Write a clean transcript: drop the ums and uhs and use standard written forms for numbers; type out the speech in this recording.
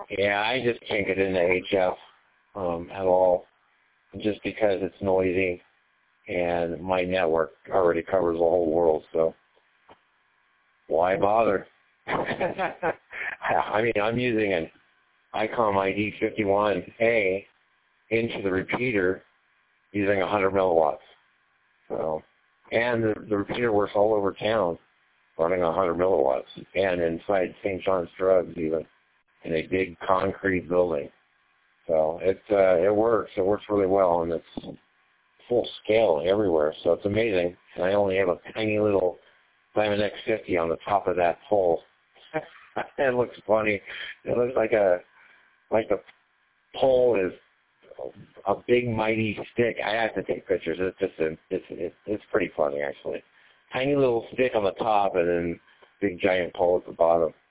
Yeah, I just can't get into HF at all, just because it's noisy, and my network already covers the whole world, so why bother? I mean, I'm using an ICOM ID51A into the repeater using 100 milliwatts. So, and the repeater works all over town running 100 milliwatts, and inside St. John's Drugs even, in a big concrete building. So it works. It works really well, and it's full scale everywhere. So it's amazing. And I only have a tiny little Diamond X50 on the top of that pole. It looks funny. It looks like the pole is a big mighty stick. I have to take pictures. It's pretty funny actually. Tiny little stick on the top, and then big giant pole at the bottom.